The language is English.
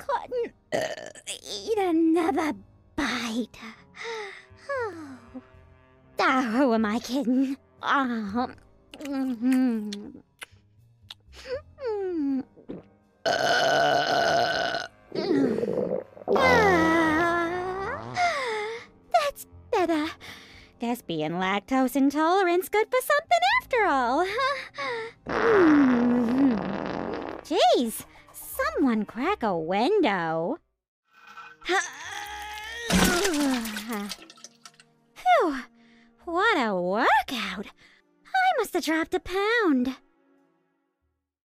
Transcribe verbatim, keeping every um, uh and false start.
couldn't uh, eat another bite. Oh. Ah, who am I kidding? Oh. Mm-hmm. Mm. Uh. Ah. That's better. Guess being lactose intolerant's good for something after all. Mm. Jeez, someone crack a window. Phew, what a workout. I must have dropped a pound.